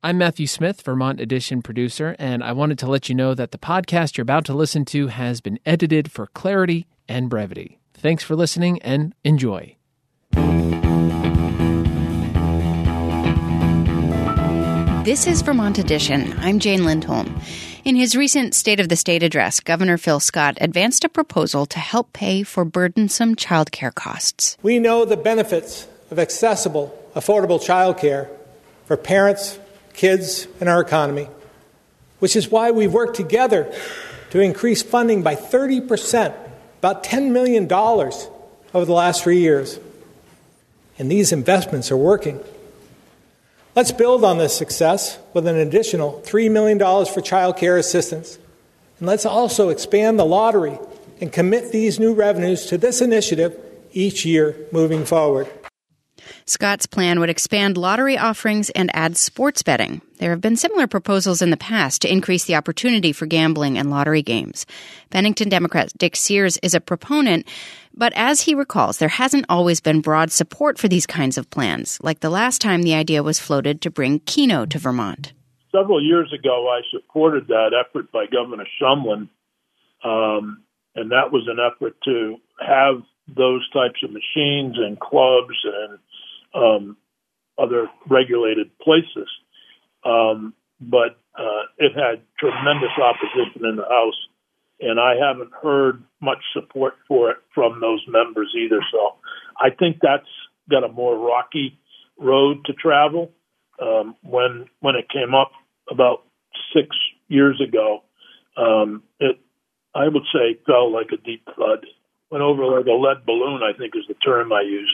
I'm Matthew Smith, Vermont Edition producer, and I wanted to let you know that the podcast you're about to listen to has been edited for clarity and brevity. Thanks for listening and enjoy. This is Vermont Edition. I'm Jane Lindholm. In his recent State of the State address, Governor Phil Scott advanced a proposal to help pay for burdensome childcare costs. We know the benefits of accessible, affordable childcare for parents, kids, and our economy, which is why we've worked together to increase funding by 30%, about $10 million over the last 3 years. And these investments are working. Let's build on this success with an additional $3 million for child care assistance. And let's also expand the lottery and commit these new revenues to this initiative each year moving forward. Scott's plan would expand lottery offerings and add sports betting. There have been similar proposals in the past to increase the opportunity for gambling and lottery games. Bennington Democrat Dick Sears is a proponent, but as he recalls, there hasn't always been broad support for these kinds of plans, like the last time the idea was floated to bring Keno to Vermont. Several years ago, I supported that effort by Governor Shumlin, and that was an effort to have those types of machines and clubs and other regulated places. But it had tremendous opposition in the House, and I haven't heard much support for it from those members either. So I think that's got a more rocky road to travel. When it came up about 6 years ago, it, I would say, fell like a deep thud. Went over like a lead balloon, I think is the term I use.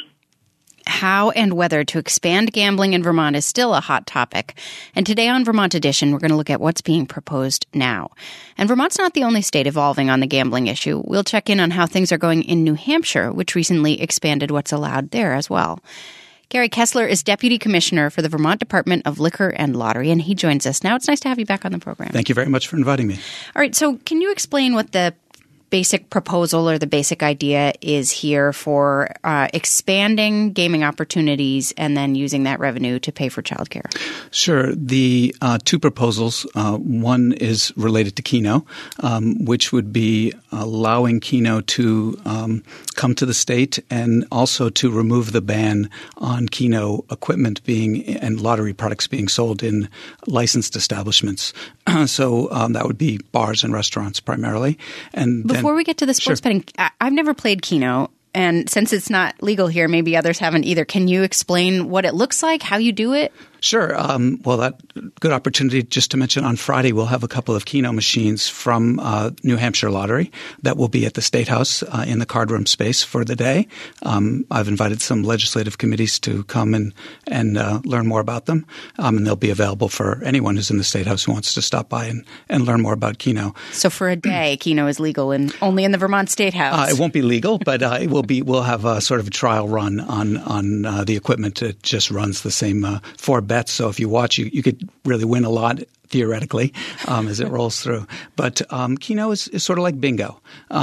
How and whether to expand gambling in Vermont is still a hot topic. And today on Vermont Edition, we're going to look at what's being proposed now. And Vermont's not the only state evolving on the gambling issue. We'll check in on how things are going in New Hampshire, which recently expanded what's allowed there as well. Gary Kessler is Deputy Commissioner for the Vermont Department of Liquor and Lottery, and he joins us now. It's nice to have you back on the program. Thank you very much for inviting me. All right, so can you explain what the basic proposal or the basic idea is here for expanding gaming opportunities and then using that revenue to pay for childcare? Sure. The two proposals, one is related to Keno, which would be allowing Keno to come to the state and also to remove the ban on Keno equipment and lottery products being sold in licensed establishments. So that would be bars and restaurants primarily. And before we get to the sports betting, I've never played Keno, and since it's not legal here, maybe others haven't either. Can you explain what it looks like, how you do it? Sure. Well, that good opportunity just to mention on Friday we'll have a couple of Keno machines from New Hampshire Lottery that will be at the State House in the card room space for the day. I've invited some legislative committees to come and learn more about them, and they'll be available for anyone who's in the State House who wants to stop by and learn more about Keno. So for a day, Keno is legal only in the Vermont State House. It won't be legal, but it will be. We'll have a sort of a trial run on the equipment. It just runs the same 4 bets. So if you watch, you could really win a lot theoretically as it rolls through. But Keno is sort of like bingo.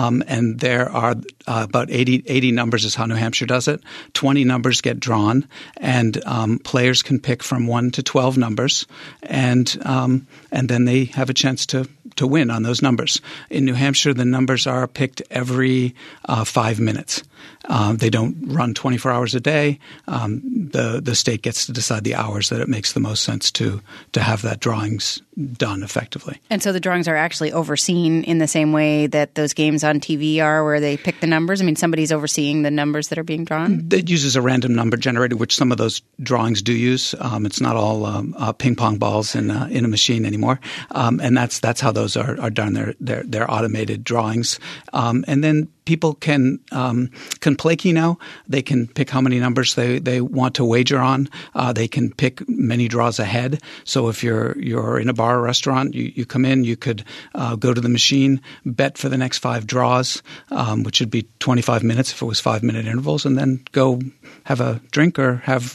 And there are about 80 numbers is how New Hampshire does it. 20 numbers get drawn, and players can pick from 1 to 12 numbers, and then they have a chance to win on those numbers. In New Hampshire, the numbers are picked every 5 minutes. They don't run 24 hours a day. The state gets to decide the hours that it makes the most sense to have that drawings done effectively. And so the drawings are actually overseen in the same way that those games on TV are, where they pick the numbers? I mean, somebody's overseeing the numbers that are being drawn? It uses a random number generator, which some of those drawings do use. It's not all ping pong balls in a machine anymore. And that's how those are done. They're automated drawings. And then people can play Keno. They can pick how many numbers they want to wager on. They can pick many draws ahead. So if you're in a bar or restaurant, you come in, you could go to the machine, bet for the next 5 draws, which would be 25 minutes if it was 5-minute intervals, and then go have a drink or have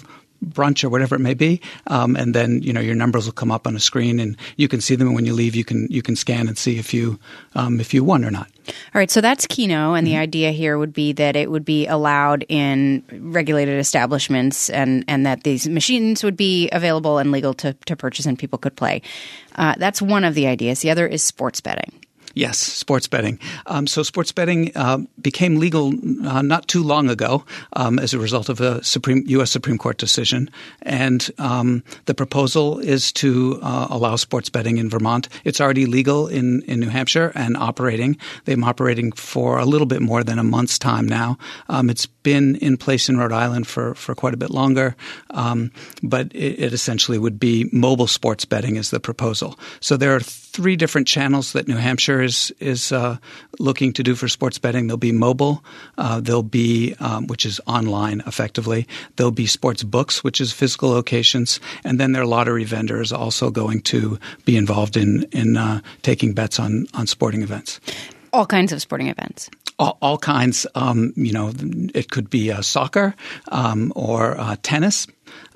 brunch or whatever it may be, and then your numbers will come up on a screen and you can see them. And when you leave, you can scan and see if you won or not. All right, so that's Keno, and the idea here would be that it would be allowed in regulated establishments, and that these machines would be available and legal to purchase, and people could play. That's one of the ideas. The other is sports betting. Yes, sports betting. So sports betting became legal not too long ago as a result of a U.S. Supreme Court decision. And the proposal is to allow sports betting in Vermont. It's already legal in New Hampshire and operating. They've been operating for a little bit more than a month's time now. It's been in place in Rhode Island for quite a bit longer. But it essentially would be mobile sports betting is the proposal. So there are 3 different channels that New Hampshire is looking to do for sports betting. There'll be mobile, there'll be which is online effectively. There'll be sports books, which is physical locations, and then their lottery vendors also going to be involved in taking bets on sporting events. All kinds of sporting events. All kinds. It could be soccer or tennis.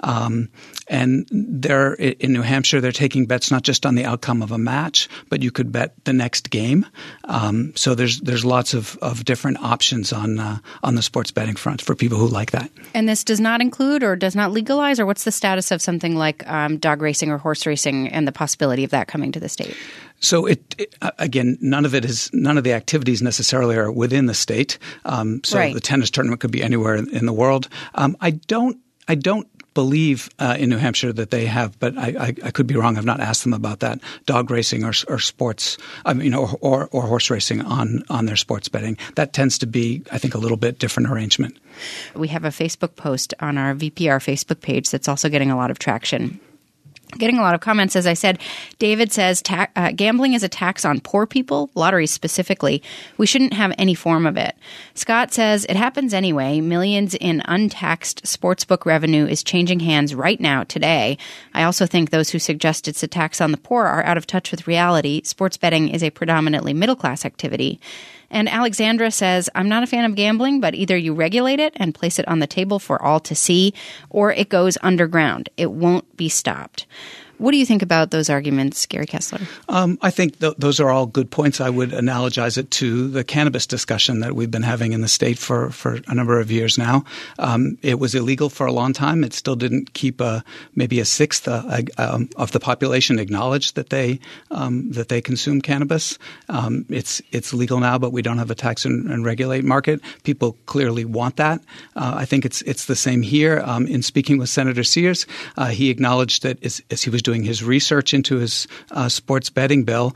And they're in New Hampshire, they're taking bets not just on the outcome of a match, but you could bet the next game. So there's lots of different options on the sports betting front for people who like that. And this does not include or does not legalize, or what's the status of something like dog racing or horse racing and the possibility of that coming to the state? So again, none of the activities necessarily are within the state. Right. The tennis tournament could be anywhere in the world. I don't believe in New Hampshire that they have, but I could be wrong. I've not asked them about that. Dog racing or sports, or horse racing on their sports betting. That tends to be, I think, a little bit different arrangement. We have a Facebook post on our VPR Facebook page that's also getting a lot of traction. Getting a lot of comments, as I said. David says, gambling is a tax on poor people, lotteries specifically. We shouldn't have any form of it. Scott says, it happens anyway. Millions in untaxed sportsbook revenue is changing hands right now, today. I also think those who suggest it's a tax on the poor are out of touch with reality. Sports betting is a predominantly middle-class activity. And Alexandra says, I'm not a fan of gambling, but either you regulate it and place it on the table for all to see, or it goes underground. It won't be stopped. What do you think about those arguments, Gary Kessler? I think those are all good points. I would analogize it to the cannabis discussion that we've been having in the state for a number of years now. It was illegal for a long time. It still didn't keep maybe a sixth of the population acknowledge that they consume cannabis. It's legal now, but we don't have a tax and regulate market. People clearly want that. I think it's the same here. In speaking with Senator Sears, he acknowledged that as he was doing his research into his sports betting bill,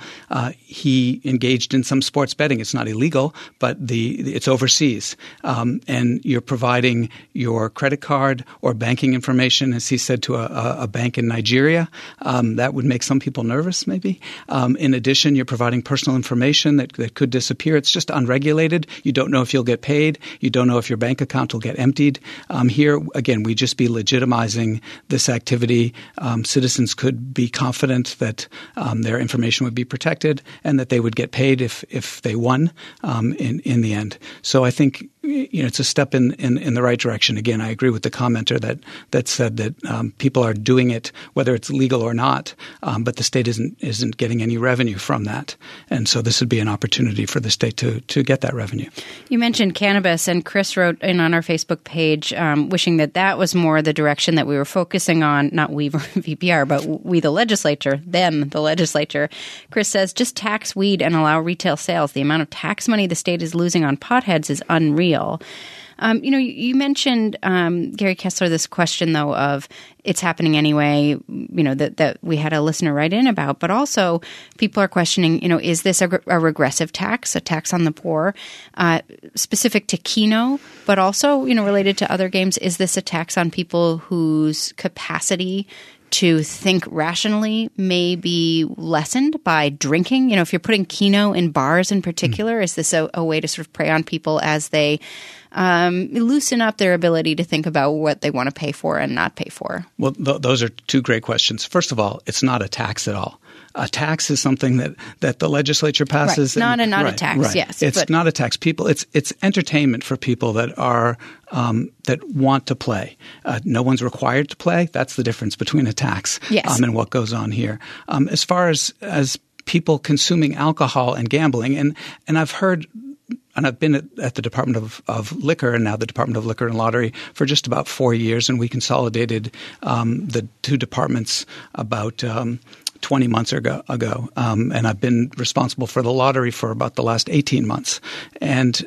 he engaged in some sports betting. It's not illegal, but it's overseas. And you're providing your credit card or banking information, as he said, to a bank in Nigeria. That would make some people nervous, maybe. In addition, you're providing personal information that could disappear. It's just unregulated. You don't know if you'll get paid. You don't know if your bank account will get emptied. Here, again, we just be legitimizing this activity. Citizens could be confident that their information would be protected and that they would get paid if they won in the end. So I think it's a step in the right direction. Again, I agree with the commenter that said that people are doing it whether it's legal or not, but the state isn't getting any revenue from that, and so this would be an opportunity for the state to get that revenue. You mentioned cannabis, and Chris wrote in on our Facebook page wishing that was more the direction that we were focusing on. Not we VPR, but we the legislature. Chris says just tax weed and allow retail sales. The amount of tax money the state is losing on potheads is unreal. You mentioned, Gary Kessler, this question, though, of it's happening anyway, that we had a listener write in about. But also people are questioning, is this a regressive tax, a tax on the poor, specific to Keno, but also, related to other games? Is this a tax on people whose capacity to think rationally may be lessened by drinking? If you're putting Keno in bars in particular, is this a way to sort of prey on people as they loosen up their ability to think about what they want to pay for and not pay for? Well, those are two great questions. First of all, it's not a tax at all. A tax is something that the legislature passes. Right. Not a tax. Right. Yes, it's not a tax. It's entertainment for people that are that want to play. No one's required to play. That's the difference between a tax and what goes on here. As far as people consuming alcohol and gambling, and I've heard. And I've been at the Department of Liquor and now the Department of Liquor and Lottery for just about 4 years, and we consolidated the two departments about 20 months ago. And I've been responsible for the lottery for about the last 18 months. And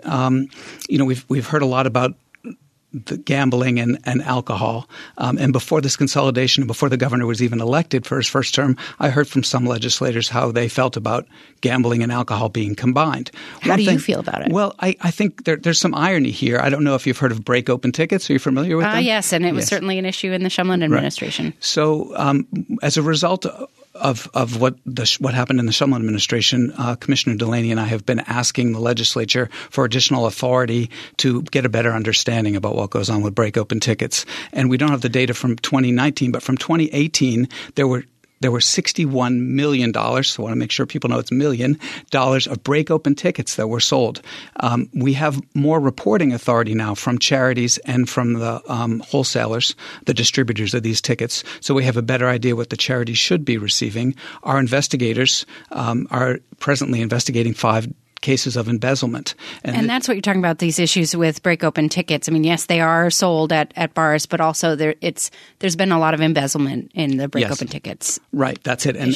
we've heard a lot about the gambling and alcohol. And before this consolidation, before the governor was even elected for his first term, I heard from some legislators how they felt about gambling and alcohol being combined. How do you feel about it? Well, I think there's some irony here. I don't know if you've heard of break open tickets. Are you familiar with them? Yes, and it was certainly an issue in the Shumlin administration. Right. So as a result of what happened in the Shumlin administration, Commissioner Delaney and I have been asking the legislature for additional authority to get a better understanding about what goes on with break open tickets. And we don't have the data from 2019, but from 2018, there were $61 million, so I want to make sure people know it's $1 million, of break-open tickets that were sold. We have more reporting authority now from charities and from the wholesalers, the distributors of these tickets, so we have a better idea what the charities should be receiving. Our investigators are presently investigating 5 cases of embezzlement. And that's what you're talking about, these issues with break-open tickets. I mean, yes, they are sold at bars, but also there's been a lot of embezzlement in the break-open tickets. Right, that's it.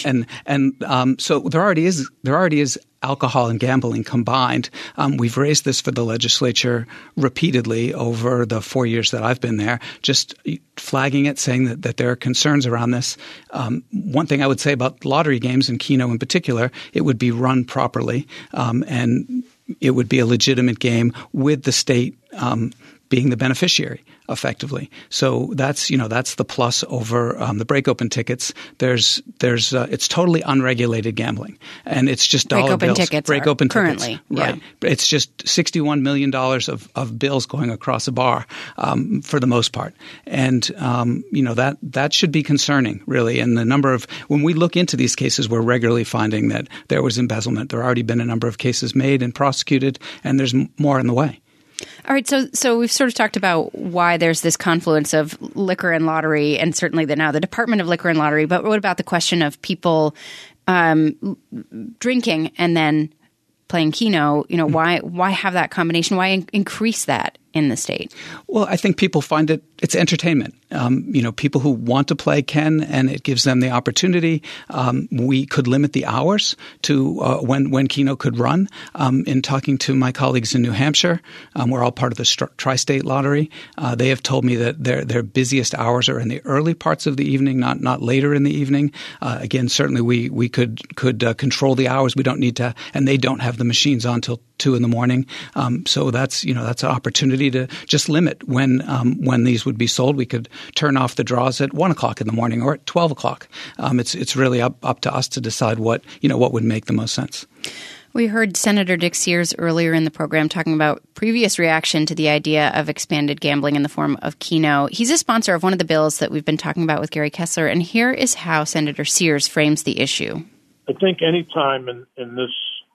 And so there already is alcohol and gambling combined. We've raised this for the legislature repeatedly over the 4 years that I've been there, just flagging it, saying that there are concerns around this. One thing I would say about lottery games, and Keno in particular, it would be run properly, and it would be a legitimate game with the state being the beneficiary effectively. So that's the plus over the break open tickets. There's it's totally unregulated gambling, and it's just dollar bills. Break open tickets currently, right? Yeah. It's just $61 million of bills going across a bar for the most part, and that should be concerning, really. And the number of when we look into these cases, we're regularly finding that there was embezzlement. There already been a number of cases made and prosecuted, and there's more in the way. All right, so we've sort of talked about why there's this confluence of liquor and lottery, and certainly now the Department of Liquor and Lottery. But what about the question of people drinking and then playing Keno? Why have that combination? Why increase that in the state? Well, I think people find it's entertainment. People who want to play can, and it gives them the opportunity. We could limit the hours to when Keno could run. In talking to my colleagues in New Hampshire, we're all part of the Tri-State Lottery. They have told me that their busiest hours are in the early parts of the evening, not later in the evening. Again, certainly we could control the hours. We don't need to, and they don't have the machines on till 2 a.m. So that's an opportunity to just limit when these would be sold. We could turn off the draws at 1 o'clock in the morning or at 12 o'clock. It's really up to us to decide what would make the most sense. We heard Senator Dick Sears earlier in the program talking about previous reaction to the idea of expanded gambling in the form of Keno. He's a sponsor of one of the bills that we've been talking about with Gary Kessler, and here is how Senator Sears frames the issue. I think any time in this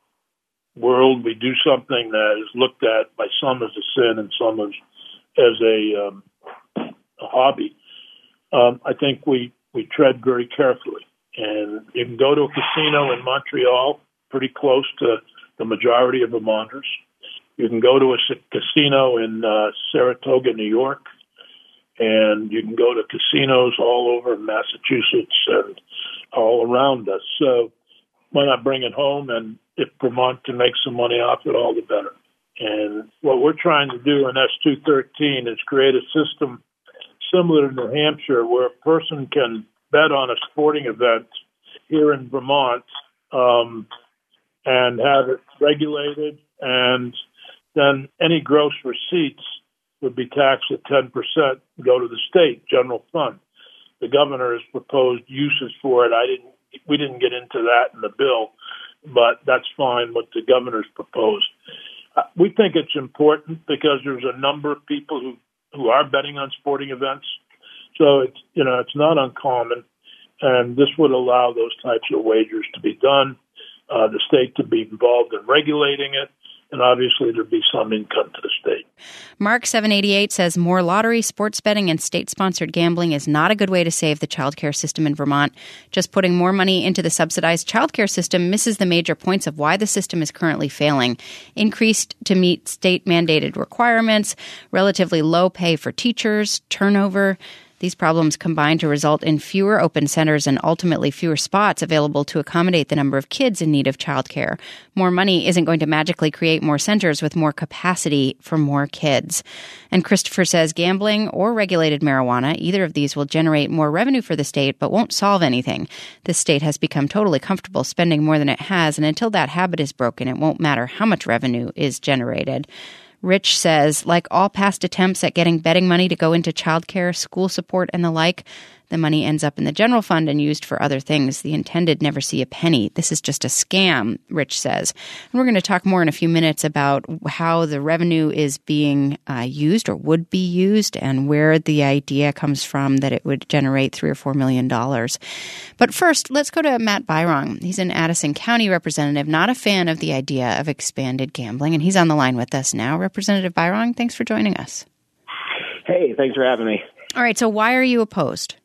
world we do something that is looked at by some as a sin and some as a hobby, I think we tread very carefully. And you can go to a casino in Montreal, pretty close to the majority of Vermonters. You can go to a casino in Saratoga, New York, and you can go to casinos all over Massachusetts and all around us. So why not bring it home? And if Vermont can make some money off it, all the better. And what we're trying to do in S213 is create a system similar to New Hampshire where a person can bet on a sporting event here in Vermont and have it regulated, and then any gross receipts would be taxed at 10%, go to the state general fund. The governor has proposed uses for it. We didn't get into that in the bill, but that's fine what the governor's proposed. We think it's important because there's a number of people who are betting on sporting events. So it's not uncommon, and this would allow those types of wagers to be done, the state to be involved in regulating it, and obviously there'd be some income to the state. Mark 788 says more lottery, sports betting, and state-sponsored gambling is not a good way to save the childcare system in Vermont. Just putting more money into the subsidized childcare system misses the major points of why the system is currently failing. Increased to meet state-mandated requirements, relatively low pay for teachers, turnover. These problems combine to result in fewer open centers and ultimately fewer spots available to accommodate the number of kids in need of childcare. More money isn't going to magically create more centers with more capacity for more kids. And Christopher says gambling or regulated marijuana, either of these will generate more revenue for the state but won't solve anything. The state has become totally comfortable spending more than it has, and until that habit is broken, it won't matter how much revenue is generated. Rich says, like all past attempts at getting betting money to go into childcare, school support, and the like, the money ends up in the general fund and used for other things. The intended never see a penny. This is just a scam, Rich says. And we're going to talk more in a few minutes about how the revenue is being used or would be used and where the idea comes from that it would generate $3 or $4 million. But first, let's go to Matt Byrong. He's an Addison County representative, not a fan of the idea of expanded gambling, and he's on the line with us now. Representative Byrong, thanks for joining us. Hey, thanks for having me. All right, so why are you opposed?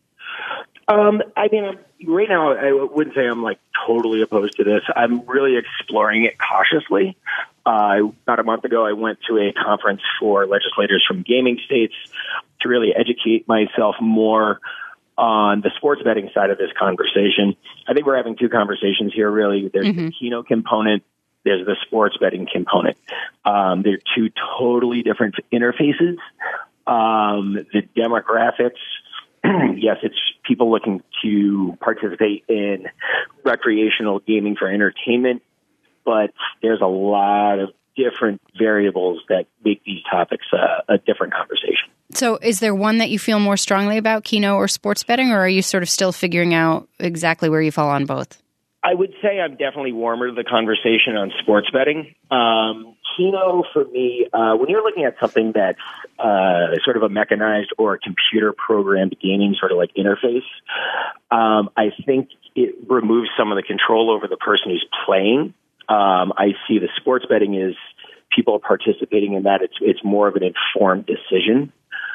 Right now, I wouldn't say I'm totally opposed to this. I'm really exploring it cautiously. About a month ago, I went to a conference for legislators from gaming states to really educate myself more on the sports betting side of this conversation. I think we're having two conversations here, really. There's the Keno component. There's the sports betting component. They're two totally different interfaces. The demographics, yes, it's people looking to participate in recreational gaming for entertainment, but there's a lot of different variables that make these topics a different conversation. So is there one that you feel more strongly about, Keno or sports betting, or are you sort of still figuring out exactly where you fall on both? I would say I'm definitely warmer to the conversation on sports betting. Keno, for me, when you're looking at something that's sort of a mechanized or a computer-programmed gaming sort of interface, I think it removes some of the control over the person who's playing. I see the sports betting as people participating in that. It's more of an informed decision.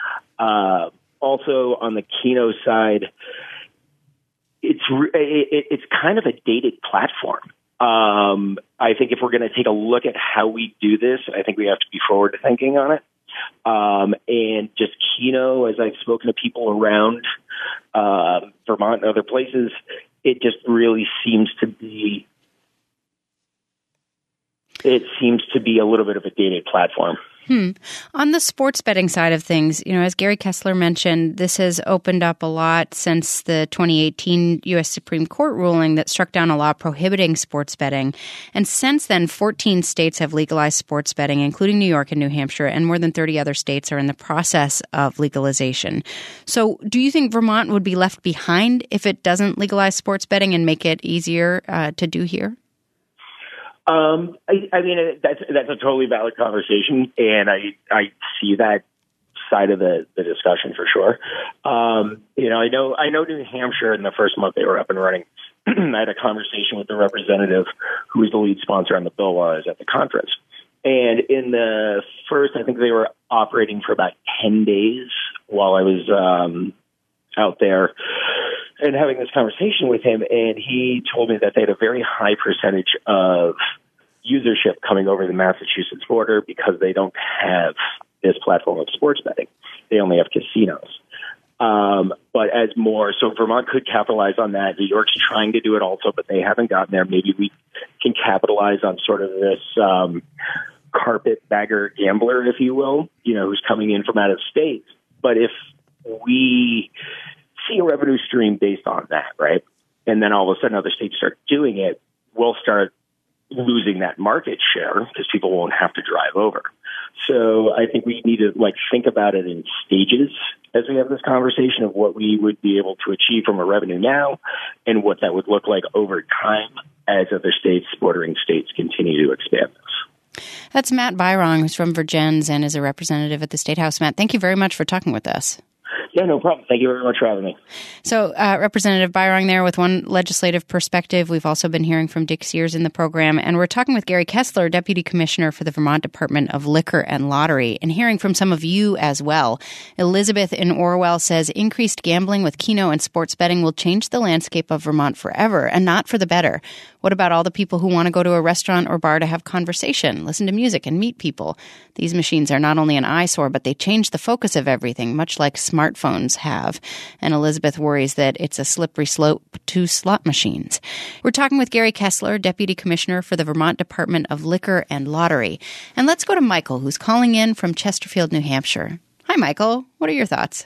Also, on the Keno side, it's kind of a dated platform. I think if we're going to take a look at how we do this, I think we have to be forward thinking on it. And just Keno, as I've spoken to people around Vermont and other places, it just really seems to be a little bit of a dated platform. On the sports betting side of things, as Gary Kessler mentioned, this has opened up a lot since the 2018 U.S. Supreme Court ruling that struck down a law prohibiting sports betting. And since then, 14 states have legalized sports betting, including New York and New Hampshire, and more than 30 other states are in the process of legalization. So do you think Vermont would be left behind if it doesn't legalize sports betting and make it easier to do here? That's a totally valid conversation, and I see that side of the discussion for sure. I know New Hampshire in the first month they were up and running. I had a conversation with the representative who was the lead sponsor on the bill while I was at the conference. And in the first, I think they were operating for about 10 days while I was out there and having this conversation with him, and he told me that they had a very high percentage of usership coming over the Massachusetts border because they don't have this platform of sports betting. They only have casinos. But so Vermont could capitalize on that. New York's trying to do it also, but they haven't gotten there. Maybe we can capitalize on sort of this carpetbagger gambler, if you will, who's coming in from out of state. But if we see a revenue stream based on that, right? And then all of a sudden other states start doing it, we'll start losing that market share because people won't have to drive over. So I think we need to think about it in stages as we have this conversation of what we would be able to achieve from a revenue now and what that would look like over time as other states, bordering states, continue to expand this. That's Matt Byrong, who's from Vergennes and is a representative at the State House. Matt, thank you very much for talking with us. Yeah, no problem. Thank you very much for having me. So Representative Byrong there with one legislative perspective. We've also been hearing from Dick Sears in the program, and we're talking with Gary Kessler, Deputy Commissioner for the Vermont Department of Liquor and Lottery, and hearing from some of you as well. Elizabeth in Orwell says increased gambling with Keno and sports betting will change the landscape of Vermont forever, and not for the better. What about all the people who want to go to a restaurant or bar to have conversation, listen to music, and meet people? These machines are not only an eyesore, but they change the focus of everything, much like smartphones have. And Elizabeth worries that it's a slippery slope to slot machines. We're talking with Gary Kessler, Deputy Commissioner for the Vermont Department of Liquor and Lottery. And let's go to Michael, who's calling in from Chesterfield, New Hampshire. Hi, Michael. What are your thoughts?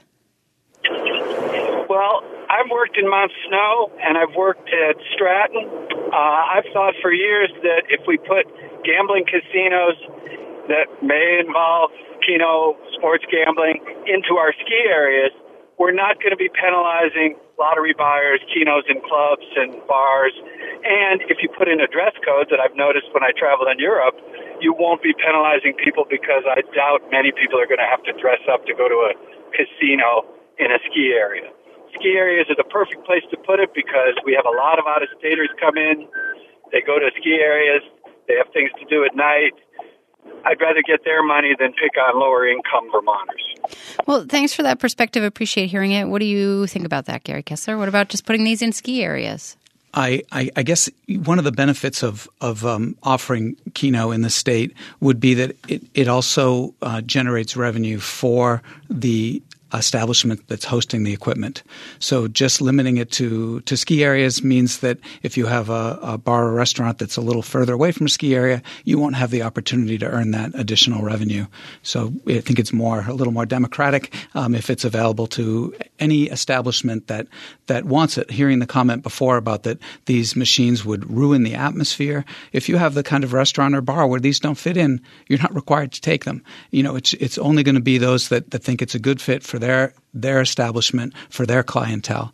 Well, I've worked in Mount Snow, and I've worked at Stratton. I've thought for years that if we put gambling casinos that may involve Keno sports gambling into our ski areas, we're not going to be penalizing lottery buyers, Kenos in clubs and bars. And if you put in a dress code that I've noticed when I traveled in Europe, you won't be penalizing people because I doubt many people are going to have to dress up to go to a casino in a ski area. Ski areas are the perfect place to put it because we have a lot of out-of-staters come in. They go to ski areas. They have things to do at night. I'd rather get their money than pick on lower-income Vermonters. Well, thanks for that perspective. Appreciate hearing it. What do you think about that, Gary Kessler? What about just putting these in ski areas? I guess one of the benefits of offering Keno in the state would be that it also generates revenue for the establishment that's hosting the equipment. So just limiting it to ski areas means that if you have a bar or restaurant that's a little further away from a ski area, you won't have the opportunity to earn that additional revenue. So I think it's a little more democratic if it's available to any establishment that wants it. Hearing the comment before about that these machines would ruin the atmosphere. If you have the kind of restaurant or bar where these don't fit in, you're not required to take them. It's only going to be those that think it's a good fit for their establishment, for their clientele.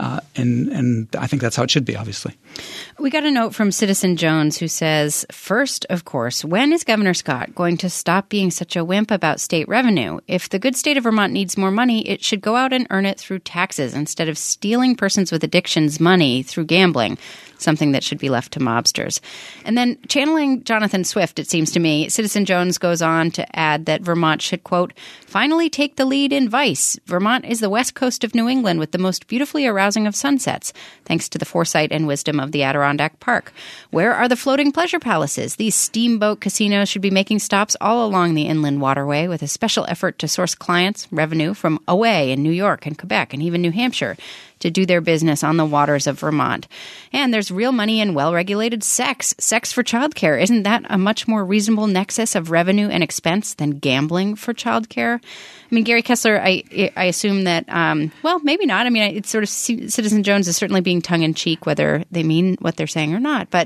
And I think that's how it should be, obviously. We got a note from Citizen Jones who says, first, of course, when is Governor Scott going to stop being such a wimp about state revenue? If the good state of Vermont needs more money, it should go out and earn it through taxes instead of stealing persons with addictions money through gambling, something that should be left to mobsters. And then channeling Jonathan Swift, it seems to me, Citizen Jones goes on to add that Vermont should, quote, finally take the lead in vice. Vermont is the west coast of New England with the most beautifully arousing of sunsets, thanks to the foresight and wisdom of the Adirondack Park. Where are the floating pleasure palaces? These steamboat casinos should be making stops all along the inland waterway with a special effort to source clients, revenue from away in New York and Quebec and even New Hampshire to do their business on the waters of Vermont. And there's real money in well-regulated sex for childcare. Isn't that a much more reasonable nexus of revenue and expense than gambling for childcare? I mean, Gary Kessler, I assume that, well, maybe not. I mean, it's sort of Citizen Jones is certainly being tongue-in-cheek, whether they mean what they're saying or not. But,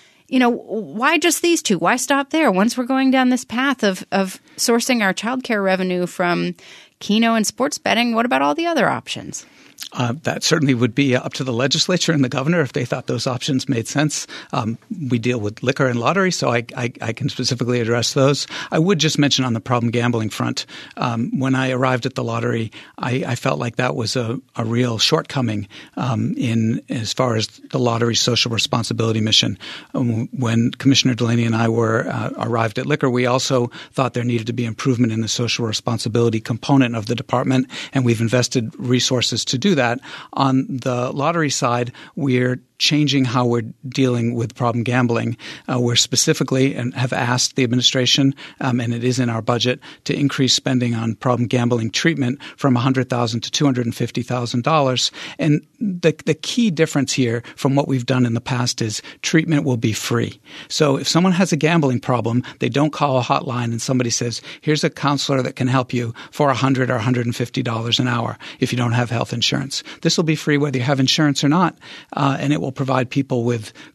why just these two? Why stop there? Once we're going down this path of sourcing our childcare revenue from Keno and sports betting, what about all the other options? That certainly would be up to the legislature and the governor if they thought those options made sense. We deal with liquor and lottery, so I can specifically address those. I would just mention on the problem gambling front, when I arrived at the lottery, I felt like that was a real shortcoming in as far as the lottery's social responsibility mission. When Commissioner Delaney and I arrived at liquor, we also thought there needed to be improvement in the social responsibility component of the department, and we've invested resources to do that. On the lottery side, we're changing how we're dealing with problem gambling. We're specifically and have asked the administration, and it is in our budget, to increase spending on problem gambling treatment from $100,000 to $250,000. And the key difference here from what we've done in the past is treatment will be free. So if someone has a gambling problem, they don't call a hotline and somebody says, here's a counselor that can help you for $100 or $150 an hour if you don't have health insurance. This will be free whether you have insurance or not, and it will provide people with group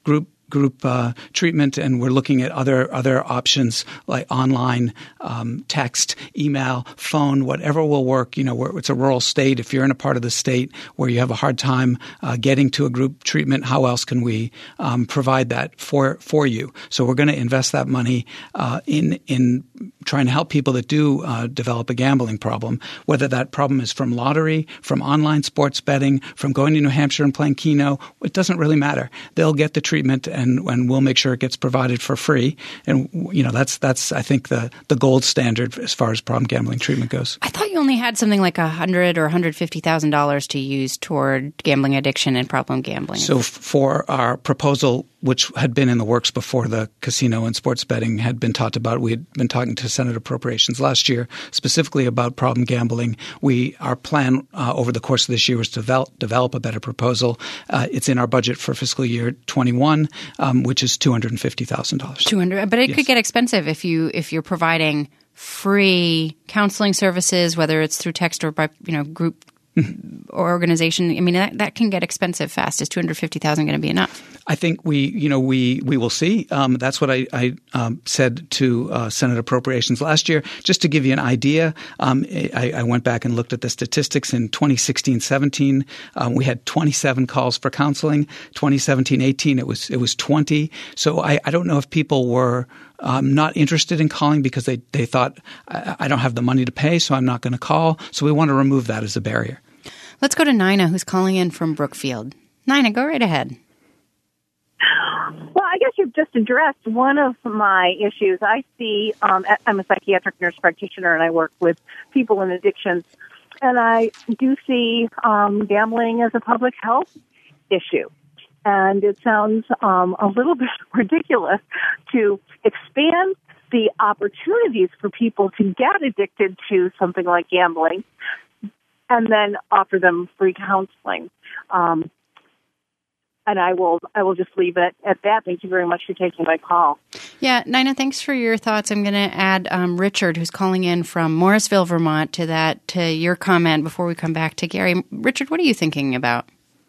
treatment, and we're looking at other options like online, text, email, phone, whatever will work. Where it's a rural state. If you're in a part of the state where you have a hard time getting to a group treatment, how else can we provide that for you? So we're going to invest that money in trying to help people that do develop a gambling problem, whether that problem is from lottery, from online sports betting, from going to New Hampshire and playing Keno. It doesn't really matter. They'll get the treatment, and we'll make sure it gets provided for free. And that's I think the gold standard as far as problem gambling treatment goes. I thought you only had something like $100,000 or $150,000 to use toward gambling addiction and problem gambling. So for our proposal, which had been in the works before the casino and sports betting had been talked about, we had been talking to Senate Appropriations last year specifically about problem gambling. Our plan over the course of this year was to develop a better proposal. It's in our budget for fiscal year 21, which is $250,000. But it could get expensive if you're providing free counseling services, whether it's through text or by group or organization. I mean, that can get expensive fast. Is $250,000 going to be enough? I think we will see. That's what I said to Senate Appropriations last year. Just to give you an idea, I went back and looked at the statistics. In 2016-17, we had 27 calls for counseling. 2017-18, it was 20. So I don't know if people were not interested in calling because they thought, I don't have the money to pay, so I'm not going to call. So we want to remove that as a barrier. Let's go to Nina, who's calling in from Brookfield. Nina, go right ahead. Well, I guess you've just addressed one of my issues. I see, I'm a psychiatric nurse practitioner, and I work with people in addictions. And I do see gambling as a public health issue. And it sounds a little bit ridiculous to expand the opportunities for people to get addicted to something like gambling and then offer them free counseling. And I will just leave it at that. Thank you very much for taking my call. Yeah, Nina, thanks for your thoughts. I'm going to add Richard, who's calling in from Morrisville, Vermont, to your comment before we come back to Gary. Richard, what are you thinking about?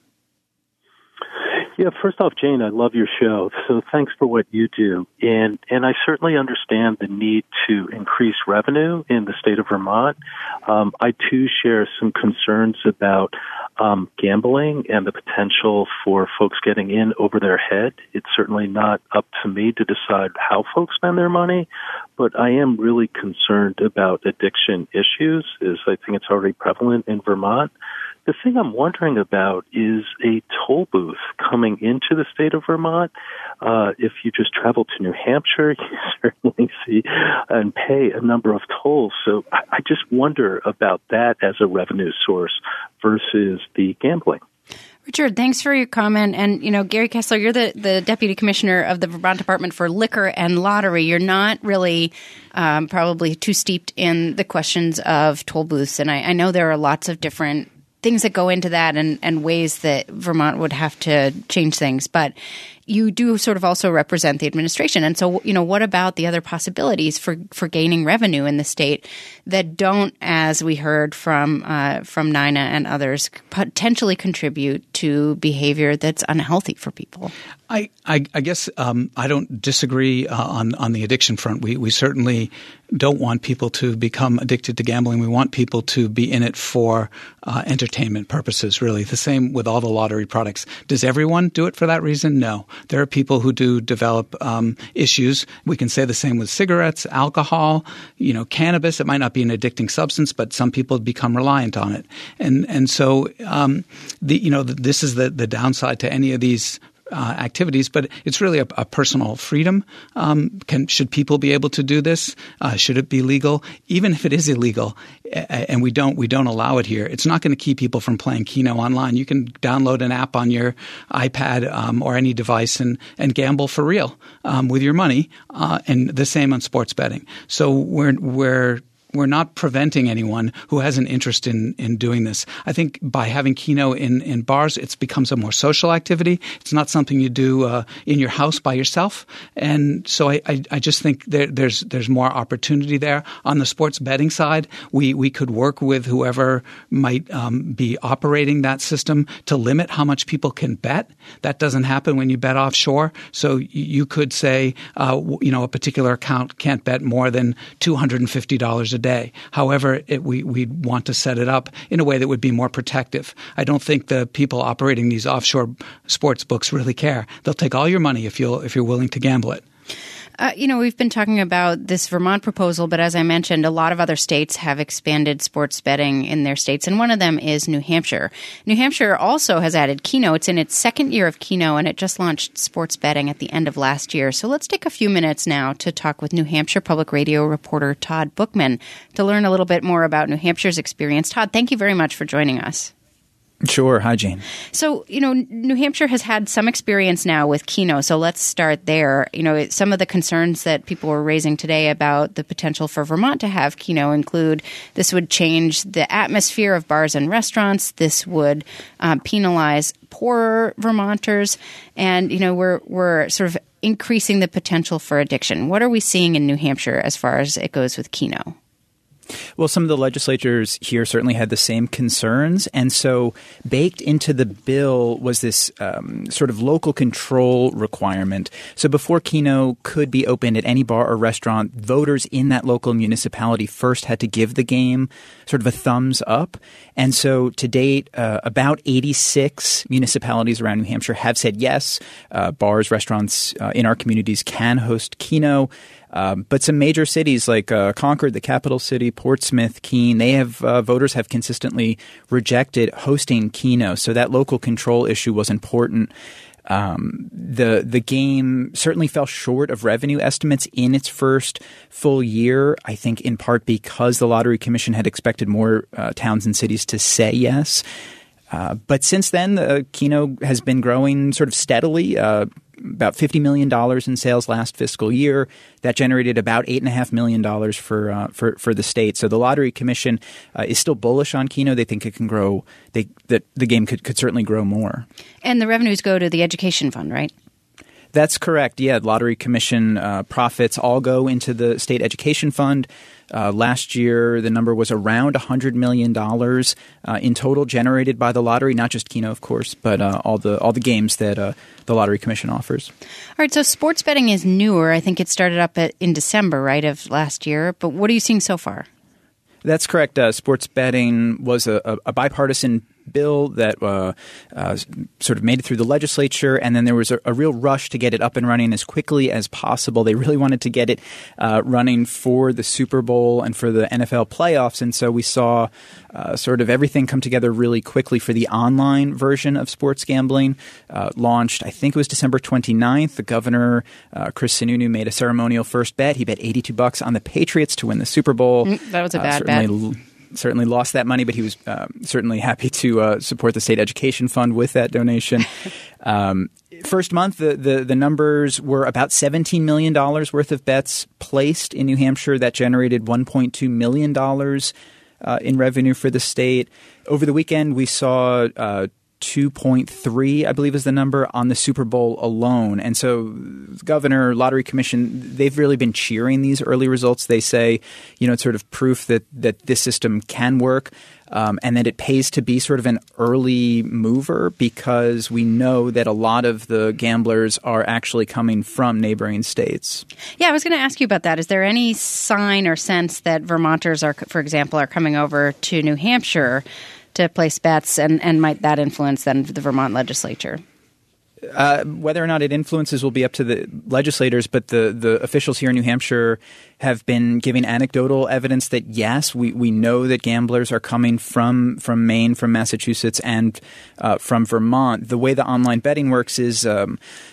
Yeah, first off, Jane, I love your show, so thanks for what you do. And I certainly understand the need to increase revenue in the state of Vermont. I, too, share some concerns about gambling and the potential for folks getting in over their head. It's certainly not up to me to decide how folks spend their money, but I am really concerned about addiction issues, as I think it's already prevalent in Vermont. The thing I'm wondering about is a toll booth coming into the state of Vermont. If you just travel to New Hampshire, you certainly see and pay a number of tolls. So I just wonder about that as a revenue source versus the gambling. Richard, thanks for your comment. And, Gary Kessler, you're the Deputy Commissioner of the Vermont Department for Liquor and Lottery. You're not really probably too steeped in the questions of toll booths. And I know there are lots of different things that go into that and ways that Vermont would have to change things. But you do sort of also represent the administration. And so, what about the other possibilities for gaining revenue in the state that don't, as we heard from Nina and others, potentially contribute to behavior that's unhealthy for people? I guess I don't disagree on the addiction front. We certainly don't want people to become addicted to gambling. We want people to be in it for entertainment purposes, really. The same with all the lottery products. Does everyone do it for that reason? No. There are people who do develop issues. We can say the same with cigarettes, alcohol, cannabis. It might not be an addicting substance, but some people become reliant on it. And so this is the downside to any of these activities, but it's really a personal freedom. Should people be able to do this? Should it be legal? Even if it is illegal, and we don't allow it here, it's not going to keep people from playing Keno online. You can download an app on your iPad or any device and gamble for real with your money, and the same on sports betting. So we're we're not preventing anyone who has an interest in doing this. I think by having Keno in bars, it becomes a more social activity. It's not something you do in your house by yourself. And so I just think there's more opportunity there. On the sports betting side, we could work with whoever might be operating that system to limit how much people can bet. That doesn't happen when you bet offshore. So you could say, a particular account can't bet more than $250 a day. However, we'd want to set it up in a way that would be more protective. I don't think the people operating these offshore sports books really care. They'll take all your money if you're willing to gamble it. We've been talking about this Vermont proposal, but as I mentioned, a lot of other states have expanded sports betting in their states, and one of them is New Hampshire. New Hampshire also has added Keno. It's in its second year of Keno, and it just launched sports betting at the end of last year. So let's take a few minutes now to talk with New Hampshire Public Radio reporter Todd Bookman to learn a little bit more about New Hampshire's experience. Todd, thank you very much for joining us. Sure. Hi, Jane. So, New Hampshire has had some experience now with Keno, so let's start there. Some of the concerns that people were raising today about the potential for Vermont to have Keno include this would change the atmosphere of bars and restaurants. This would penalize poorer Vermonters, and, we're sort of increasing the potential for addiction. What are we seeing in New Hampshire as far as it goes with Keno? Well, some of the legislators here certainly had the same concerns. And so baked into the bill was this sort of local control requirement. So before Keno could be opened at any bar or restaurant, voters in that local municipality first had to give the game sort of a thumbs up. And so to date, about 86 municipalities around New Hampshire have said yes, bars, restaurants in our communities can host Keno. But some major cities like Concord, the capital city, Portsmouth, Keene, they have voters have consistently rejected hosting Keno. So that local control issue was important. The game certainly fell short of revenue estimates in its first full year, I think in part because the Lottery Commission had expected more towns and cities to say yes. But since then, Keno has been growing sort of steadily, about $50 million in sales last fiscal year. That generated about $8.5 million for the state. So the Lottery Commission is still bullish on Keno. They think it can grow. That the game could certainly grow more. And the revenues go to the education fund, right? That's correct. Yeah, Lottery Commission profits all go into the state education fund. Last year, the number was around $100 million in total generated by the lottery, not just Keno, of course, but all the games that the Lottery Commission offers. All right, so sports betting is newer. I think it started up in December, right, of last year. But what are you seeing so far? That's correct. Sports betting was a bipartisan bill that sort of made it through the legislature, and then there was a real rush to get it up and running as quickly as possible. They really wanted to get it running for the Super Bowl and for the NFL playoffs, and so we saw sort of everything come together really quickly for the online version of sports gambling. Launched, I think it was December 29th. The governor, Chris Sununu, made a ceremonial first bet. He bet $82 on the Patriots to win the Super Bowl. That was a bad bet. Certainly lost that money, but he was certainly happy to support the state education fund with that donation. First month, the numbers were about $17 million worth of bets placed in New Hampshire. That generated $1.2 million in revenue for the state. Over the weekend, we saw 2.3, I believe is the number, on the Super Bowl alone. And so Governor, Lottery Commission, they've really been cheering these early results. They say, it's sort of proof that this system can work and that it pays to be sort of an early mover because we know that a lot of the gamblers are actually coming from neighboring states. Yeah, I was going to ask you about that. Is there any sign or sense that Vermonters are, for example, are coming over to New Hampshire to place bets, and might that influence then the Vermont legislature? Whether or not it influences will be up to the legislators, but the officials here in New Hampshire have been giving anecdotal evidence that, yes, we know that gamblers are coming from Maine, from Massachusetts, and from Vermont. The way the online betting works is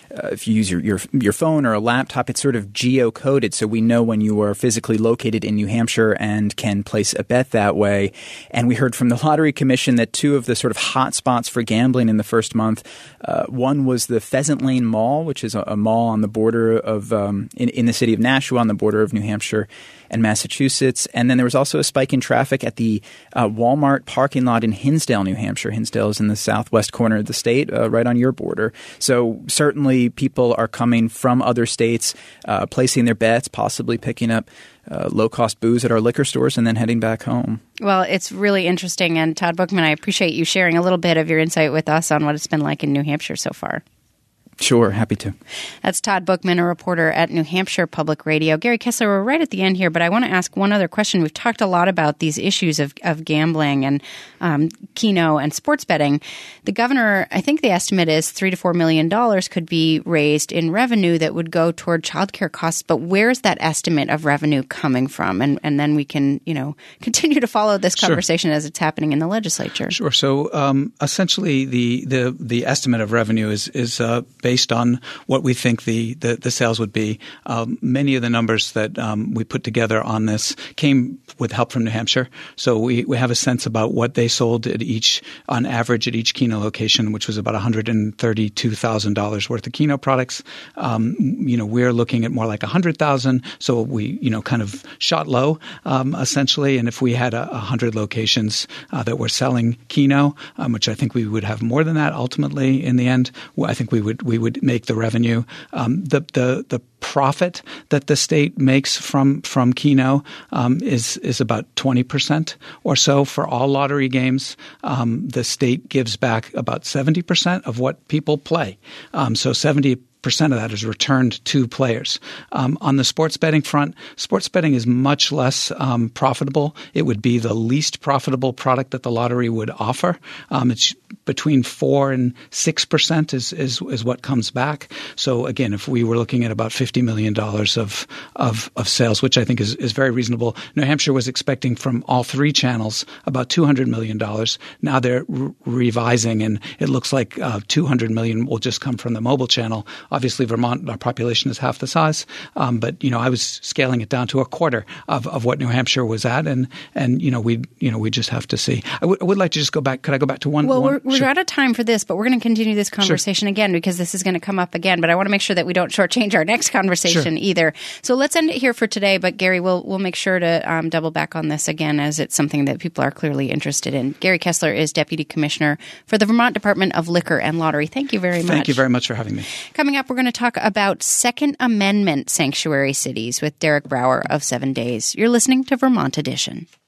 if you use your phone or a laptop, it's sort of geocoded, so we know when you are physically located in New Hampshire and can place a bet that way. And we heard from the Lottery Commission that two of the sort of hot spots for gambling in the first month, one was the Pheasant Lane Mall, which is a mall on the border of in the city of Nashua on the border of New Hampshire and Massachusetts. And then there was also a spike in traffic at the Walmart parking lot in Hinsdale, New Hampshire. Hinsdale is in the southwest corner of the state, right on your border. So certainly people are coming from other states, placing their bets, possibly picking up low-cost booze at our liquor stores and then heading back home. Well, it's really interesting. And Todd Bookman, I appreciate you sharing a little bit of your insight with us on what it's been like in New Hampshire so far. Sure, happy to. That's Todd Bookman, a reporter at New Hampshire Public Radio. Gary Kessler, we're right at the end here, but I want to ask one other question. We've talked a lot about these issues of gambling and Keno and sports betting. The governor, I think the estimate is $3 to $4 million could be raised in revenue that would go toward childcare costs. But where's that estimate of revenue coming from? And then we can, continue to follow this conversation as it's happening in the legislature. Sure. So essentially, the estimate of revenue is based on what we think the sales would be. Many of the numbers that we put together on this came with help from New Hampshire. So we have a sense about what they sold on average at each Keno location, which was about $132,000 worth of Keno products. We're looking at more like $100,000. So we, kind of shot low, essentially. And if we had 100 locations that were selling Keno, which I think we would have more than that ultimately in the end, I think we would make the revenue. The profit that the state makes from Keno is about 20% or so for all lottery games. The state gives back about 70% of what people play. So 70% of that is returned to players. On the sports betting front, sports betting is much less profitable. It would be the least profitable product that the lottery would offer. It's between 4% and 6% is what comes back. So again, if we were looking at about $50 million of sales, which I think is very reasonable. New Hampshire was expecting from all three channels about $200 million. Now they're revising, and it looks like $200 million will just come from the mobile channel. Obviously, Vermont, our population is half the size, but I was scaling it down to a quarter of what New Hampshire was at, and we just have to see. I would like to just go back. Could I go back to one? Well, we're out of time for this, but we're going to continue this conversation again because this is going to come up again. But I want to make sure that we don't shortchange our next conversation either. So let's end it here for today. But Gary, we'll make sure to double back on this again as it's something that people are clearly interested in. Gary Kessler is Deputy Commissioner for the Vermont Department of Liquor and Lottery. Thank you very much. Thank you very much for having me. Coming up, we're going to talk about Second Amendment sanctuary cities with Derek Brower of 7 Days. You're listening to Vermont Edition.